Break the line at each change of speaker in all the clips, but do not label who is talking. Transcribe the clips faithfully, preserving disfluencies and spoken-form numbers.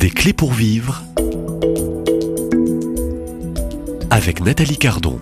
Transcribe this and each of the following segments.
Des clés pour vivre avec Nathalie Cardon.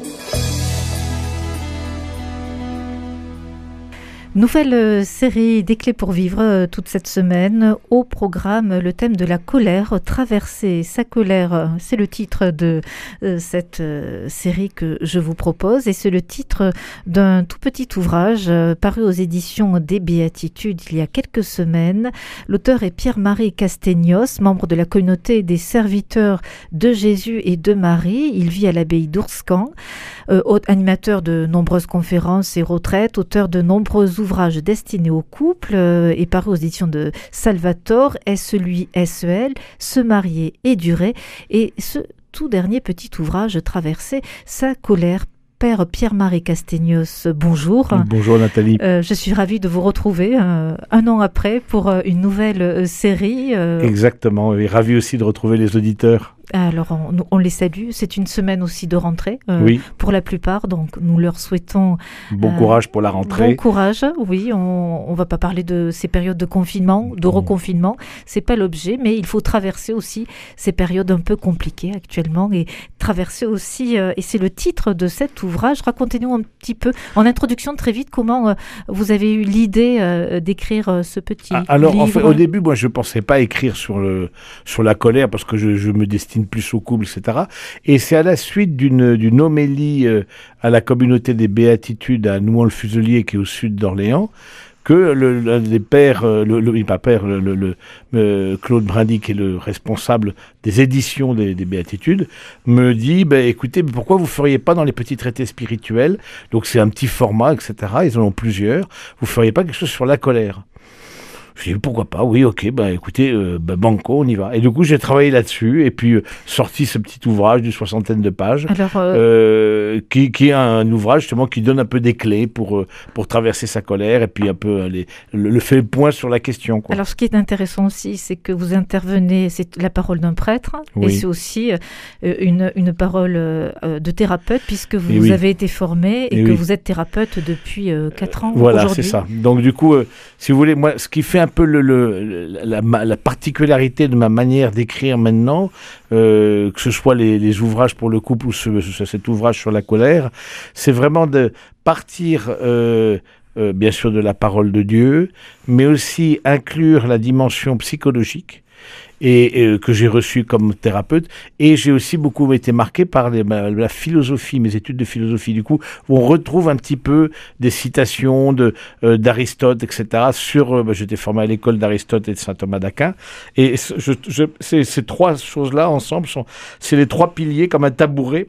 Nouvelle série des clés pour vivre toute cette semaine. Au programme, le thème de la colère, traverser sa colère. C'est le titre de cette série que je vous propose et c'est le titre d'un tout petit ouvrage paru aux éditions des Béatitudes il y a quelques semaines. L'auteur est Pierre-Marie Castegnos, membre de la communauté des serviteurs de Jésus et de Marie. Il vit à l'abbaye d'Ourscan, euh, animateur de nombreuses conférences et retraites, auteur de nombreux ouvrages destinés aux couples euh, et paru aux éditions de Salvatore, Est-ce lui, est-ce elle, Se marier et durer, et ce tout dernier petit ouvrage, Traverser sa colère. Père Pierre-Marie Castegnos, bonjour.
Bonjour Nathalie.
Euh, je suis ravie de vous retrouver euh, un an après pour euh, une nouvelle euh, série. Euh...
Exactement, et ravi aussi de retrouver les auditeurs.
Alors, on, on les salue. C'est une semaine aussi de rentrée euh,
oui.
pour la plupart. Donc, nous leur souhaitons...
Bon euh, courage pour la rentrée.
Bon courage, oui. On ne va pas parler de ces périodes de confinement, de reconfinement. C'est pas l'objet, mais il faut traverser aussi ces périodes un peu compliquées actuellement et traverser aussi... Euh, et c'est le titre de cet ouvrage. Racontez-nous un petit peu, en introduction très vite, comment euh, vous avez eu l'idée euh, d'écrire euh, ce petit
ah, alors,
livre.
En fait, au début, moi, je ne pensais pas écrire sur, le, sur la colère parce que je, je me destine plus au couple, et cetera. Et c'est à la suite d'une, d'une homélie euh, à la communauté des Béatitudes à Nouan-le-Fuselier, qui est au sud d'Orléans, que le, l'un des pères, euh, le, le, pas père, le, le, le, euh, Claude Brindy, qui est le responsable des éditions des, des Béatitudes, me dit, ben, écoutez, mais pourquoi vous ne feriez pas dans les petits traités spirituels, donc c'est un petit format, et cetera, ils en ont plusieurs, vous ne feriez pas quelque chose sur la colère? Je dis pourquoi pas, oui, ok, bah écoutez, euh, bah, banco, on y va. Et du coup, j'ai travaillé là-dessus et puis euh, sorti ce petit ouvrage d'une soixantaine de pages,
Alors, euh...
Euh, qui, qui est un ouvrage justement qui donne un peu des clés pour, euh, pour traverser sa colère et puis un peu euh, les, le, le fait le point sur la question, quoi.
Alors, ce qui est intéressant aussi, c'est que vous intervenez, c'est la parole d'un prêtre, oui. Et c'est aussi euh, une, une parole euh, de thérapeute, puisque vous
oui.
avez été formé et, et que oui. vous êtes thérapeute depuis euh, quatre ans.
Voilà,
aujourd'hui.
C'est ça. Donc du coup, euh, si vous voulez, moi, ce qui fait un peu le, le, la, la, la particularité de ma manière d'écrire maintenant, euh, que ce soit les, les ouvrages pour le couple ou ce, ce, cet ouvrage sur la colère, c'est vraiment de partir, euh, euh, bien sûr, de la parole de Dieu, mais aussi inclure la dimension psychologique. Et, et que j'ai reçu comme thérapeute, et j'ai aussi beaucoup été marqué par les, ma, la philosophie, mes études de philosophie, du coup, où on retrouve un petit peu des citations de, euh, d'Aristote, et cetera, sur, euh, bah, j'étais formé à l'école d'Aristote et de saint Thomas d'Aquin, et je, je, ces, ces trois choses-là, ensemble, sont, c'est les trois piliers, comme un tabouret,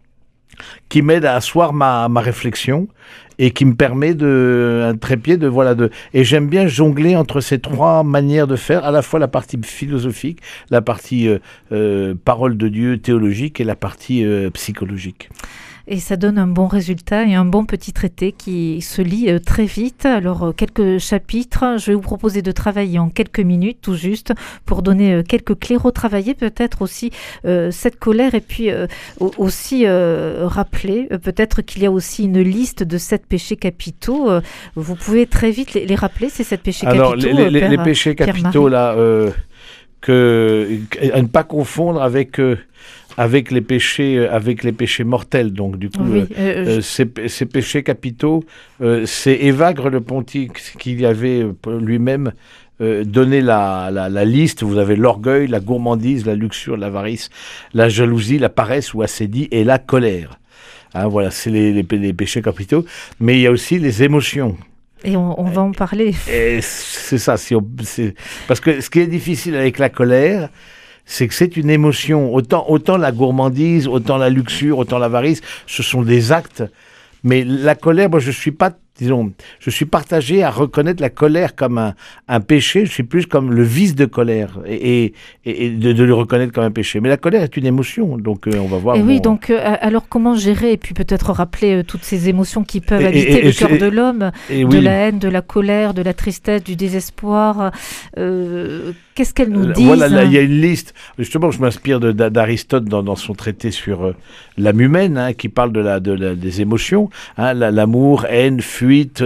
qui m'aide à asseoir ma, ma réflexion et qui me permet de un trépied de voilà de et j'aime bien jongler entre ces trois manières de faire, à la fois la partie philosophique, la partie euh, euh, parole de Dieu théologique et la partie euh, psychologique.
Et ça donne un bon résultat et un bon petit traité qui se lit euh, très vite. Alors, euh, quelques chapitres. Je vais vous proposer de travailler en quelques minutes, tout juste, pour donner euh, quelques clés, retravailler peut-être aussi euh, cette colère et puis euh, aussi euh, rappeler euh, peut-être qu'il y a aussi une liste de sept péchés capitaux. Euh, vous pouvez très vite les, les rappeler, ces sept péchés
Alors,
capitaux.
Alors, les,
euh,
les, les péchés capitaux, là, euh, que, à ne pas confondre avec... Euh, avec les péchés avec les péchés mortels, donc du coup
oui,
euh,
euh,
je... ces, ces péchés capitaux, euh, c'est Évagre le pontife qui avait lui-même euh, donné la, la, la liste. Vous avez l'orgueil, la gourmandise, la luxure, l'avarice, la jalousie, la paresse ou assédie et la colère. Hein, voilà, c'est les, les, les péchés capitaux, mais il y a aussi les émotions.
Et on, on va en parler.
Et c'est ça, si on, c'est... parce que ce qui est difficile avec la colère, c'est que c'est une émotion. Autant, autant la gourmandise, autant la luxure, autant l'avarice, ce sont des actes. Mais la colère, moi, je suis pas, disons, je suis partagé à reconnaître la colère comme un, un péché. Je suis plus comme le vice de colère et, et, et de, de le reconnaître comme un péché. Mais la colère est une émotion, donc euh, on va voir.
Et
bon...
oui, donc euh, alors comment gérer et puis peut-être rappeler euh, toutes ces émotions qui peuvent
et,
habiter
et,
le
et,
cœur
et,
de l'homme,
et,
de
oui.
la haine, de la colère, de la tristesse, du désespoir. Euh, qu'est-ce qu'elles nous disent?
Voilà, là, il y a une liste. Justement, je m'inspire de, d'Aristote dans, dans son traité sur euh, l'âme humaine, hein, qui parle de la, de la, des émotions, hein, la, l'amour, haine, fuite,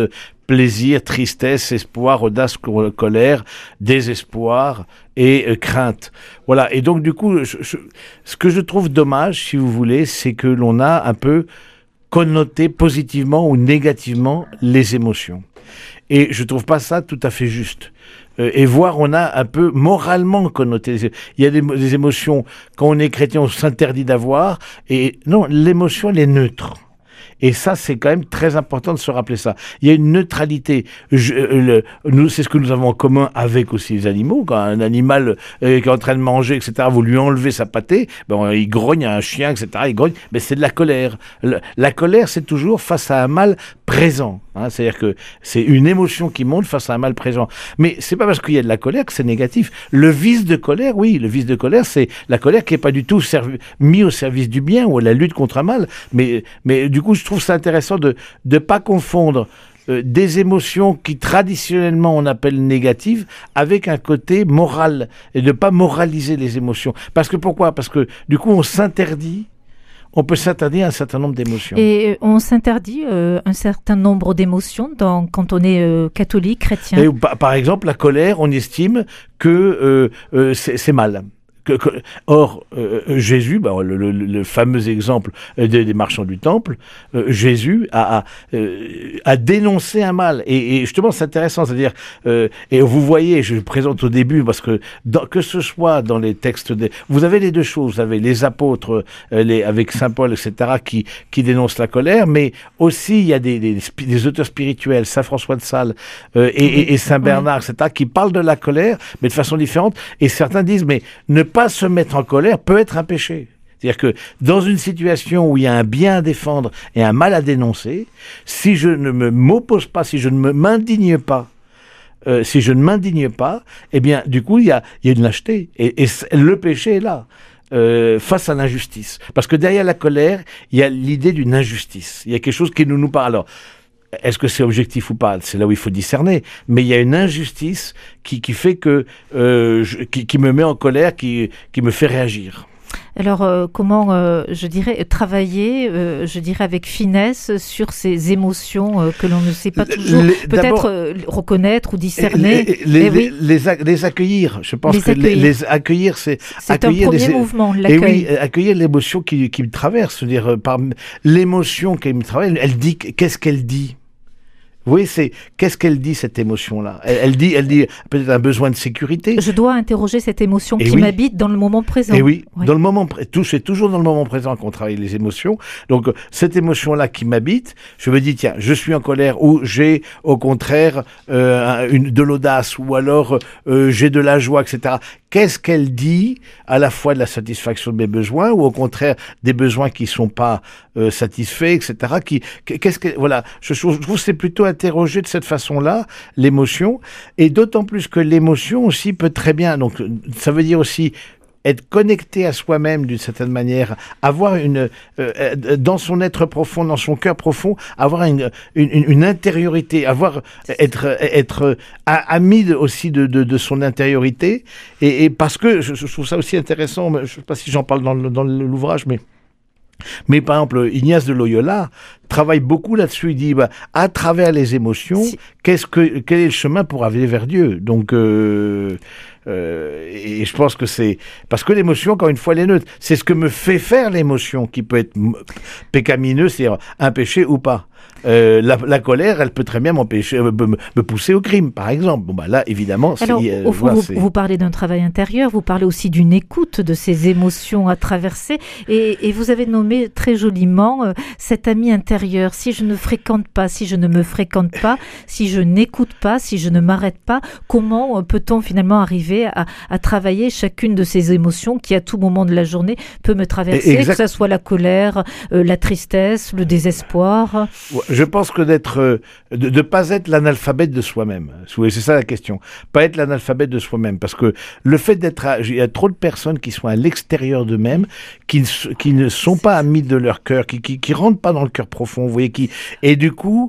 plaisir, tristesse, espoir, audace, colère, désespoir et euh, crainte. Voilà. Et donc, du coup, je, je, ce que je trouve dommage, si vous voulez, c'est que l'on a un peu connoté positivement ou négativement les émotions. Et je trouve pas ça tout à fait juste. Euh, et voir, on a un peu moralement connoté. Il y a des, des émotions, quand on est chrétien, on s'interdit d'avoir. Et non, l'émotion, elle est neutre. Et ça, c'est quand même très important de se rappeler ça. Il y a une neutralité. Je, euh, le, nous, c'est ce que nous avons en commun avec aussi les animaux. Quand un animal euh, qui est en train de manger, et cetera, vous lui enlevez sa pâtée, ben, il grogne, un chien, et cetera, il grogne, mais c'est de la colère. Le, la colère, c'est toujours face à un mal présent. Hein, c'est-à-dire que c'est une émotion qui monte face à un mal présent. Mais c'est pas parce qu'il y a de la colère que c'est négatif. Le vice de colère, oui, le vice de colère, c'est la colère qui est pas du tout servi, mis au service du bien ou à la lutte contre un mal. Mais, mais du coup, je trouve ça intéressant de ne pas confondre euh, des émotions qui traditionnellement on appelle négatives avec un côté moral et de ne pas moraliser les émotions. Parce que pourquoi ? Parce que du coup, on s'interdit. On peut s'interdire un certain nombre d'émotions.
Et on s'interdit euh, un certain nombre d'émotions dans, quand on est euh, catholique, chrétien.
Et, par, par exemple, la colère, on estime que euh, euh, c'est, c'est mal. Que, que, or, euh, Jésus, bah, le, le, le fameux exemple des, des marchands du temple, euh, Jésus a, a, euh, a dénoncé un mal. Et, et justement, c'est intéressant, c'est-à-dire, euh, et vous voyez, je le présente au début, parce que dans, que ce soit dans les textes, des, vous avez les deux choses, vous avez les apôtres, euh, les, avec Saint Paul, et cetera, qui, qui dénoncent la colère, mais aussi il y a des, des, des auteurs spirituels, Saint François de Sales euh, et, et, et Saint Bernard, oui. et cetera, qui parlent de la colère, mais de façon différente. Et certains disent, mais ne pas se mettre en colère peut être un péché. C'est-à-dire que dans une situation où il y a un bien à défendre et un mal à dénoncer, si je ne me m'oppose pas, si je ne me m'indigne pas, euh, si je ne m'indigne pas, eh bien, du coup, il y a, il y a une lâcheté. Et, et le péché est là. Euh, face à l'injustice. Parce que derrière la colère, il y a l'idée d'une injustice. Il y a quelque chose qui ne nous parle. Alors, est-ce que c'est objectif ou pas ? C'est là où il faut discerner. Mais il y a une injustice qui, qui fait que, euh, je, qui, qui me met en colère, qui, qui me fait réagir.
Alors, euh, comment, euh, je dirais, travailler, euh, je dirais, avec finesse sur ces émotions euh, que l'on ne sait pas toujours, les, peut-être euh, reconnaître ou discerner.
Les, les, oui. les, les accueillir. Je pense les que accueillir. Les, les accueillir, c'est...
C'est
accueillir
un premier
les,
mouvement, l'accueil.
Et oui, accueillir l'émotion qui, qui me traverse. C'est-à-dire, par l'émotion qui me traverse, elle dit, qu'est-ce qu'elle dit ? Oui, c'est qu'est-ce qu'elle dit cette émotion-là ? elle, elle dit, elle dit peut-être un besoin de sécurité.
Je dois interroger cette émotion
et
qui
oui.
m'habite dans le moment présent.
Et oui,
oui.
dans le moment tout c'est toujours dans le moment présent qu'on travaille les émotions. Donc cette émotion-là qui m'habite, je me dis tiens, je suis en colère ou j'ai au contraire euh, une de l'audace ou alors euh, j'ai de la joie, et cetera. Qu'est-ce qu'elle dit à la fois de la satisfaction de mes besoins ou au contraire des besoins qui sont pas euh, satisfaits, et cetera. Qui, qu'est-ce que voilà, je, je trouve que c'est plutôt interroger de cette façon-là l'émotion et d'autant plus que l'émotion aussi peut très bien. Donc ça veut dire aussi être connecté à soi-même d'une certaine manière, avoir une euh, dans son être profond, dans son cœur profond, avoir une une, une intériorité, avoir être être ami aussi de, de de son intériorité et, et parce que je, je trouve ça aussi intéressant. Je sais pas si j'en parle dans le, dans l'ouvrage, mais mais par exemple, Ignace de Loyola travaille beaucoup là-dessus. Il dit, bah, à travers les émotions, si. qu'est-ce que, quel est le chemin pour aller vers Dieu ? Donc, euh, euh, et je pense que c'est parce que l'émotion, encore une fois, elle est neutre. C'est ce que me fait faire l'émotion qui peut être pécamineux, c'est-à-dire un péché ou pas. Euh, la, la colère, elle peut très bien m'empêcher, me, me pousser au crime, par exemple. Bon, bah là, évidemment,
alors,
c'est, euh,
au fond,
voilà,
vous,
c'est...
vous parlez d'un travail intérieur, vous parlez aussi d'une écoute de ces émotions à traverser, et, et vous avez nommé très joliment euh, cet ami intérieur. Si je ne fréquente pas, si je ne me fréquente pas, si je n'écoute pas, si je ne m'arrête pas, comment euh, peut-on finalement arriver à, à travailler chacune de ces émotions qui, à tout moment de la journée, peut me traverser, exact. Que ce soit la colère, euh, la tristesse, le désespoir.
Je pense que d'être, euh, de ne pas être l'analphabète de soi-même. C'est ça la question. Pas être l'analphabète de soi-même. Parce que le fait d'être, à, il y a trop de personnes qui sont à l'extérieur d'eux-mêmes, qui ne, qui ne sont pas amis de leur cœur, qui, qui, qui rentrent pas dans le cœur profond, vous voyez, qui, et du coup,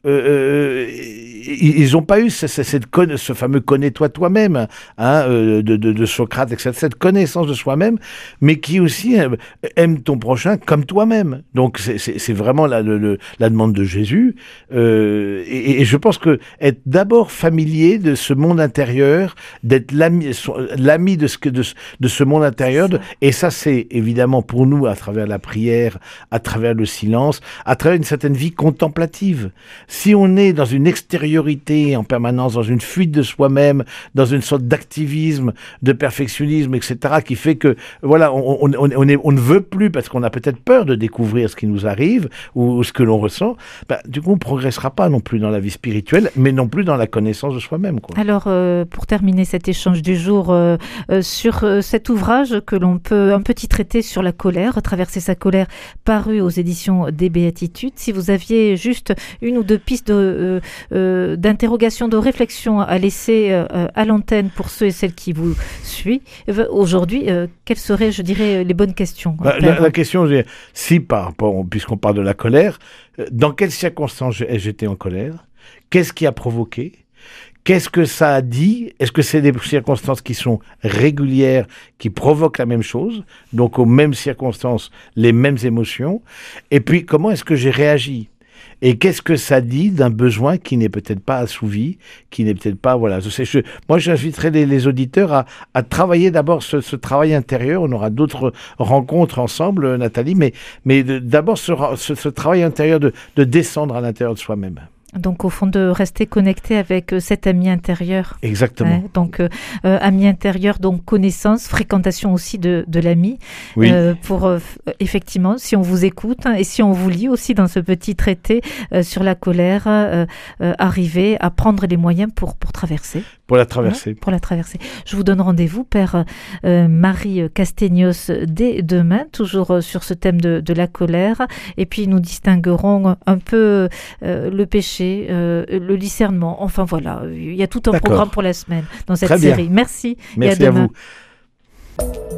euh, ils n'ont pas eu cette, cette, cette, ce fameux connais-toi toi-même hein, euh, de, de, de Socrate, et cetera, cette connaissance de soi-même, mais qui aussi euh, aime ton prochain comme toi-même. Donc c'est, c'est, c'est vraiment la, le, la demande de Jésus. Euh, et, et je pense que être d'abord familier de ce monde intérieur, d'être l'ami, l'ami de ce, de, de ce monde intérieur, de, et ça c'est évidemment pour nous à travers la prière, à travers le silence, à travers une certaine vie contemplative. Si on est dans une extériorité en permanence, dans une fuite de soi-même, dans une sorte d'activisme, de perfectionnisme, et cetera, qui fait que voilà, on, on, on, on, est, on ne veut plus parce qu'on a peut-être peur de découvrir ce qui nous arrive ou, ou ce que l'on ressent, bah, du coup on ne progressera pas non plus dans la vie spirituelle, mais non plus dans la connaissance de soi-même, quoi.
Alors, euh, pour terminer cet échange du jour, euh, euh, sur euh, cet ouvrage que l'on peut, un petit traité sur la colère, Traverser sa colère, paru aux éditions des Béatitudes, si vous aviez juste une ou deux pistes de, euh, euh, d'interrogation, de réflexion à laisser euh, à l'antenne pour ceux et celles qui vous suivent, aujourd'hui, euh, quelles seraient, je dirais, les bonnes questions?
Bah, la, la question, si par rapport, puisqu'on parle de la colère, dans quelles circonstances j'étais en colère? Qu'est-ce qui a provoqué? Qu'est-ce que ça a dit? Est-ce que c'est des circonstances qui sont régulières, qui provoquent la même chose, donc aux mêmes circonstances, les mêmes émotions? Et puis, comment est-ce que j'ai réagi? Et qu'est-ce que ça dit d'un besoin qui n'est peut-être pas assouvi, qui n'est peut-être pas... Voilà. Je sais, je, moi, j'inviterai les, les auditeurs à, à travailler d'abord ce, ce travail intérieur. On aura d'autres rencontres ensemble, Nathalie, mais, mais de, d'abord ce, ce, ce travail intérieur de, de descendre à l'intérieur de soi-même.
Donc, au fond, de rester connecté avec euh, cet ami intérieur.
Exactement.
Hein, donc, euh, euh, ami intérieur, donc connaissance, fréquentation aussi de, de l'ami.
Oui.
Euh, pour, euh, effectivement, si on vous écoute hein, et si on vous lit aussi dans ce petit traité euh, sur la colère, euh, euh, arriver à prendre les moyens pour, pour traverser.
Pour la traverser.
Hein, pour la traverser. Je vous donne rendez-vous, Père euh, Marie Castegnos, dès demain, toujours sur ce thème de, de la colère. Et puis, nous distinguerons un peu euh, le péché, Euh, le discernement, enfin voilà, il y a tout un D'accord. programme pour la semaine dans cette
Très
série.
Bien.
Merci.
Merci
et à,
à
demain.
vous.